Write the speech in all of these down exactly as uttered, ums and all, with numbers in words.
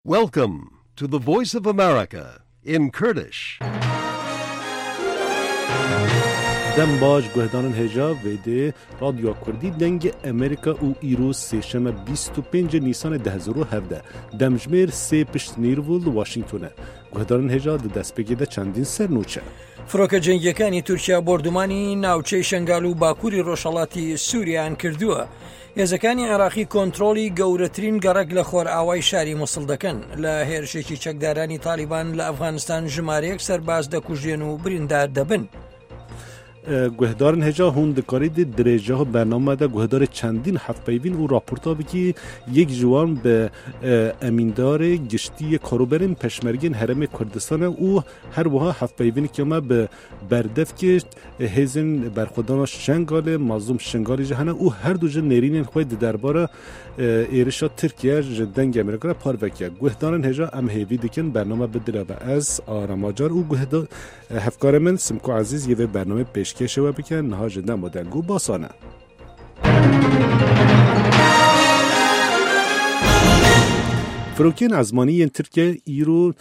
Welcome to the Voice of America in Kurdish. دم باش گهدانن هجا ویده رادیو کردی دنگ امریکا و ایرو سیشم بیست و پنج نیسان ده هزار و هفده دمجمیر سی پشت نیرول واشنگتونه گهدانن هجا ده دست بگیده چندین سر نوچه فڕۆکە جەنگیەکانی تورکیا بردومانی ناوچەی شنگال و باکووری ڕۆژهەڵاتی سووریان کردووە. هێزەکانی عێراقی کۆنتڕۆڵی گەورەترین گەڕەک لە خۆر ئاوای شاری موسڵ دەکەن. لە هێرشێکی چەکدارانی تالیبان لە ئەفغانستان ژمارەیەک سەرباز دەکوژێن و بریندار دەبن. گهدارن هجا هون دکارید درجه ها برنامه ده گهدار چندین هفت پیوین و راپورتا بکی یک جوان به امیندار گشتی کاروبرین پشمرگین حرم کردستان او هر وها هفت پیوین که ما به بردف که هزین برخودان شنگال مازوم شنگالی جهنه او هر دو جن نرینین خواهد درباره ایرشا ترکیه جدنگ امریکا را پار وکیه گهدارن هجا ام هیوی دکن برنامه بدره به از آراماجار او گهدار هفکار من سمکو عزیز یه برنامه پیش که شوه بکن نها جدا مدنگو باسانه فروکین ازمانی ترکیه ایرو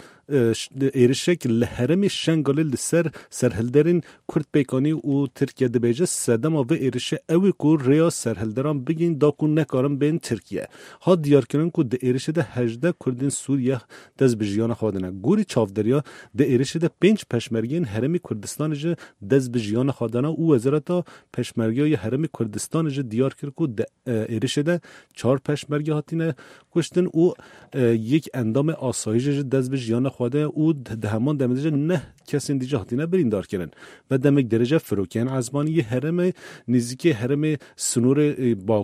ایرشک لحرم شنگال لسر سرهلدرین کرد پیکانی و ترکیه دبیجه سدم و ایرشه اوی کو ریا سرهلدران بگین دا کن نکارم بین ترکیه ها دیار کنن کو ده ایرشه ده هجده کردین سوریه دز بجیان خوادنه گوری چافدریا ده ایرشه ده پنج پشمرگین حرم کردستان جه دز بجیان خوادنه او وزارتا پشمرگی حرم کردستان جه دیار کرد کو ده ایرشه ده چهار پشمرگی هاتینه کشتن او یک اندام آسایش جه دز بجیان خواده او ده همان دمجه نه کسی دیجه هاتینه بریندار کردن و دمک درجه فروکین ازمانی یه حرم نزدیکی حرم سنور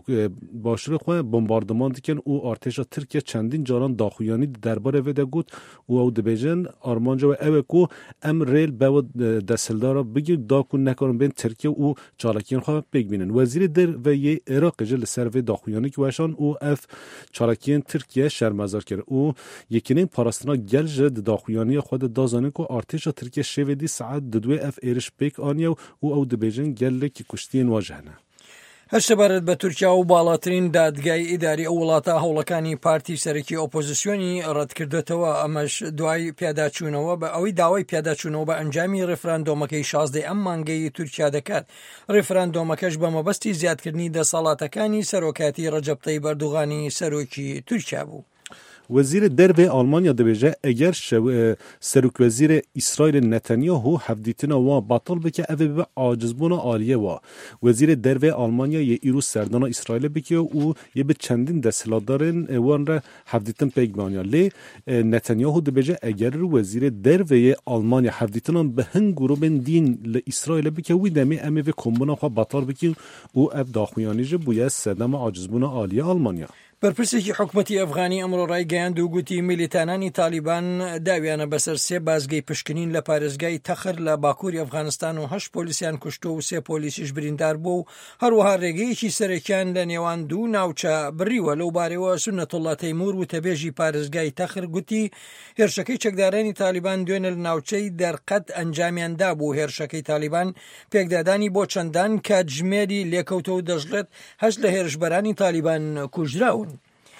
باشور خواه بمباردمان دیکن او ارتش ترکیه چندین جاران داخویانی درباره وده گود او او دبیجن آرمانجا و اوه کو ام ریل باو دستلدارا بگیر دا کن نکارن بین ترکیه او چالکین خواه بگبینن وزیر در و یه عراق جل سر و داخویانی که وشان او اف چالکین ترکیه شرمزار کرد او یکینین پاراستنا گلج داخویانی خود دازانه که ارتش ترکیه شویدی ساعت دو اف ایرش پیک آنیا و او دبیجن گله که کشتین واجهنه هەشتەبارەت بە تورکیا و باڵاترین دادگای ئیداری ئەو وڵاتە هەوڵەکانی پارتی سەرەکی ئۆپۆزیسیۆنی ڕەتکردێتەوە ئەمەش دوای پیاداچوونەوە بە ئەوەی داوای پیاداچوونەوە بە ئەنجامی ڕێفراندۆمەکەی شازدەی ئەم مانگەی تورکیا دەکات. ڕێفراندۆمەکەش بە مەبەستی زیادکردنی دەسەڵاتەکانی سەرۆکاتی ڕەجەب تەیب ئەردوغانی سەرۆکی تورکیا بوو. وزیر درو آلمانیا دبیجه اگر سروک وزیر اسرائیل نتانیاهو هفدیتنا و باطل بکه اوه به عاجزبون عالیه و وزیر درو آلمانیا یه ایرو سردانا اسرائیل بکه و یه به چندین دستهلاتدارن وان را هفدیتن پیگ بانیا لی نتانیاهو دبیجه اگر وزیر درو آلمانیا هفدیتنا به هنگورو بین دین لاسرائیل بکه وی دمی امه و کمبونا خواه باطل بکه و اف داخویانی جه بویه سردام عاجزبون عالیه آلمانیا بەرپرسێکی حکوومەتی ئەفغانی ئەمڕۆ ڕایگەیاند و گوتی میلیتانانی تالیبان داویانە بەسەر سێ بازگەی پشکنین لە پارێزگای تەخر لە باکووری ئەفغانستان و هەشت پۆلیسیان کوشتۆ و سێ پۆلیسیش بریندار بوو و هەروەها ڕێگەیەکی سەرەکیان لە نێوان دوو ناوچە بڕیوە لەو بارەوە سونەتوڵڵا تەیمور و تەبێژی پارێزگای تەخر گوتی هێرشەکەی چەکدارانی تالیبان دوێنە لە ناوچەی دەرقەت ئەنجامیاندا بوو. هێرشەکەی تالیبان پێکدادانی بۆ چەندان کاتژمێری لێکەوتەوە دەژڵێت هەشت لە هێرشبەرانی تالیبان کوژراون.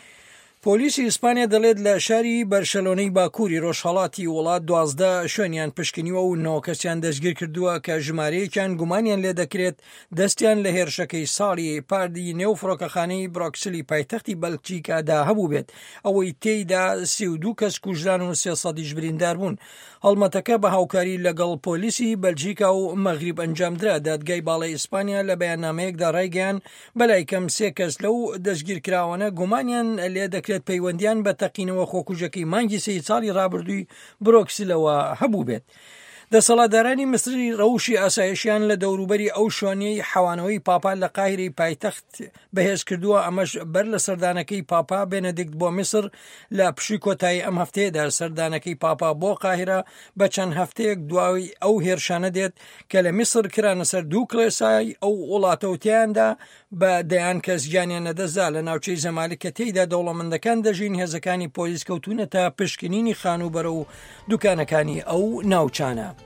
پۆلیسی ئیسپانیا دەڵێت لە شاری بەرشەلۆنەی باکووری ڕۆژهەڵاتی وڵات دوازدە شوێنیان پشکنیوە و نۆ کەسیان دەستگیر کردووە کە ژمارەیەکیان گومانیان لێ دەکرێت دەستیان لە هێرشەکەی ساڵی پاردی نێو فڕۆکەخانەی برۆکسلی پایتەختی بەلجیکادا هەبوو بێت ئەوەی تێیدا سی و دوو کەس کوژران و سێسەدیش بریندار بوون. هەڵمەتەکە بە هاوکاری لەگەڵ پۆلیسی بەلجیکا و مەغریب ئەنجامدرا. دادگای باڵای ئیسپانیا لە بەیاننامەیەکدا ڕایگەیان بەلای کەم سێ کەس لەو دەستگیرکراوانە گومانیان لێ دەکرێت پەیوەندیان بە تەقینەوە خۆکوژەکەی مانگی سەی ساڵی ڕابردووی برۆکسلەوە هەبوو بێت. دەسەڵاتدارانی مسری ڕەوشی ئاسایشیان لە دەوروبەری ئەو شوێنەی حەوانەوەی پاپا لە قاهیرەی پایتەخت بەهێز کردووە. ئەمەش بەر لە سەردانەکەی پاپا بێنەدیکت بۆ میسر لە پشووی کۆتایی ئەم هەفتەیەدا. سەردانەکەی پاپا بۆ قاهیرە بە چەند هەفتەیەک دواوی ئەو هێرشانە دێت کە لە میسر کرانە سەر دوو کڵێسای ئەو وڵاتەوتیاندا بە دەیان کەس گیانیان نەدەزا لە ناوچەی زەمالک کە تێیدا دەوڵەمەندەکان دەژین. هێزەکانی پۆلیس کەوتونەتە پشکنینی خانوبەرە و دوکانەکانی ئەو ناوچانە.